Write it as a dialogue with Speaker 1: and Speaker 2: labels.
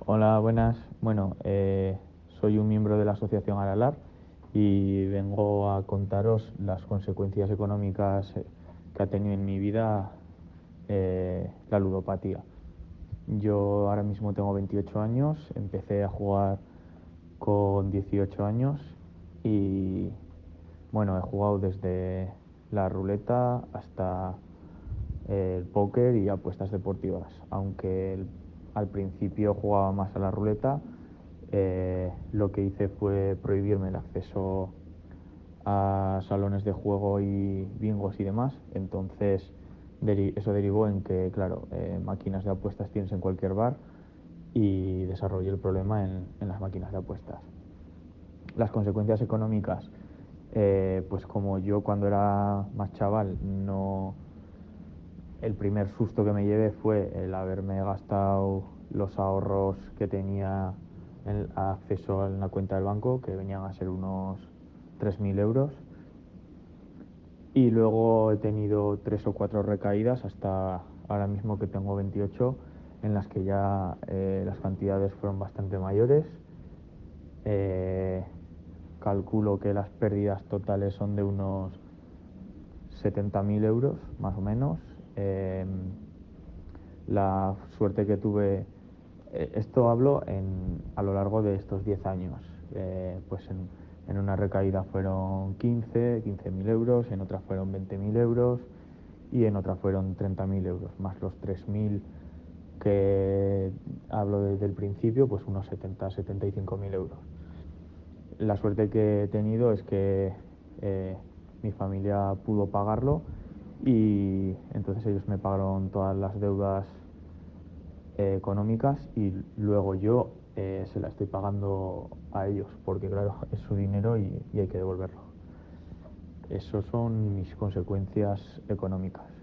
Speaker 1: Hola, buenas. Bueno, soy un miembro de la Asociación Aralar y vengo a contaros las consecuencias económicas que ha tenido en mi vida la ludopatía. Yo ahora mismo tengo 28 años, empecé a jugar con 18 años y bueno, he jugado desde la ruleta hasta el póker y apuestas deportivas. Aunque al principio jugaba más a la ruleta, lo que hice fue prohibirme el acceso a salones de juego y bingos y demás. Entonces, eso derivó en que, claro, máquinas de apuestas tienes en cualquier bar y desarrollé el problema en las máquinas de apuestas. Las consecuencias económicas, pues como yo cuando era más chaval no el primer susto que me llevé fue el haberme gastado los ahorros que tenía en acceso en la cuenta del banco, que venían a ser unos 3.000 euros. Y luego he tenido 3 o 4 recaídas hasta ahora mismo que tengo 28, en las que ya las cantidades fueron bastante mayores. Eh, Calculo que las pérdidas totales son de unos 70.000 euros, más o menos. La suerte que tuve, esto hablo a lo largo de estos 10 años, pues en una recaída fueron 15.000 euros, en otra fueron 20.000 euros y en otra fueron 30.000 euros, más los 3.000 que hablo desde el principio, pues unos 75.000 euros. La suerte que he tenido es que mi familia pudo pagarlo y entonces ellos me pagaron todas las deudas económicas y luego yo se la estoy pagando a ellos porque claro, es su dinero y hay que devolverlo. Esas son mis consecuencias económicas.